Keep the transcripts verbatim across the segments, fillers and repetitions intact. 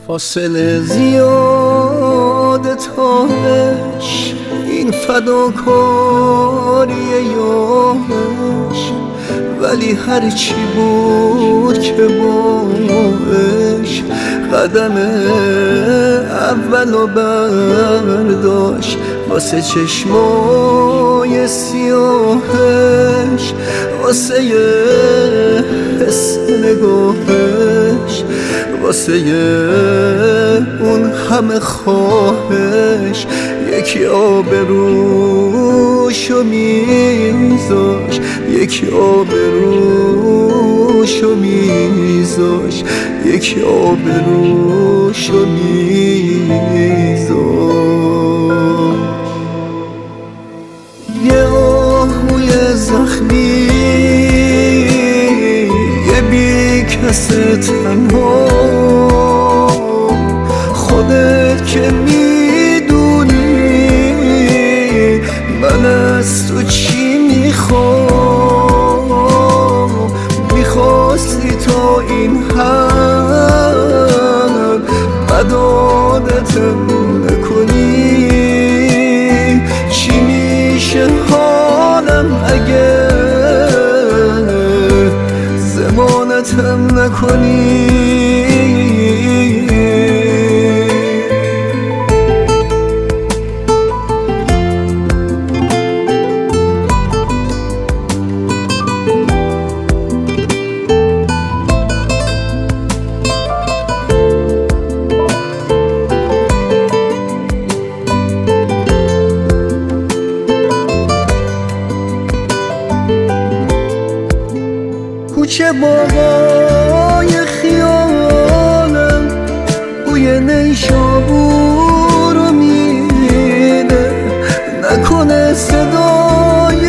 فاصله زیاده تا عشق، این فداکاری یارش، ولی هرچی بود که با عشق قدم اولو برداشت. واسه چشمای سیاهش، واسه حس نگاهش، واسه اون همه خواهش، یکی آبروشو میذاش، یکی آبروشو میذاش، یکی آبروشو میذاش. یه آهوی زخمی، یه بی کس تنها، خودت که میدونی من از تو چی میخوام. میخواستی تا این حد بد عادتم نکنی، چی میشه حالم اگه ضمانتم نکنی. کوچه باغای خیالم بوی نیشابورو میده، نکنه صدای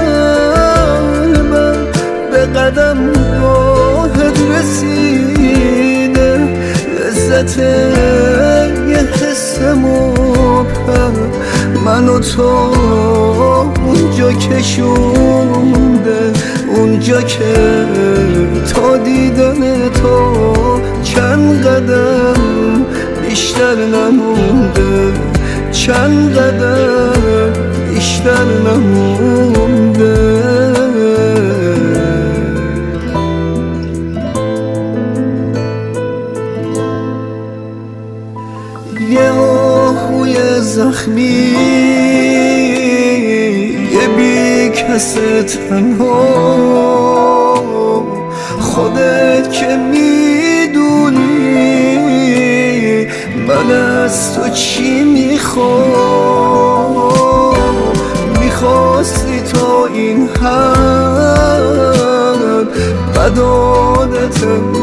قلبم به قدم راهت رسیده. لذت یه حس مبهم منو تا اونجا کشونده، اونجا که تا دیدن تو چند قدم بیشتر نمونده، چند قدم بیشتر نمونده. یه آهوی زخمی، یه بی کس تنها، خودت که میدونی من از تو چی میخوام. میخواستی تا این حد بد عادتم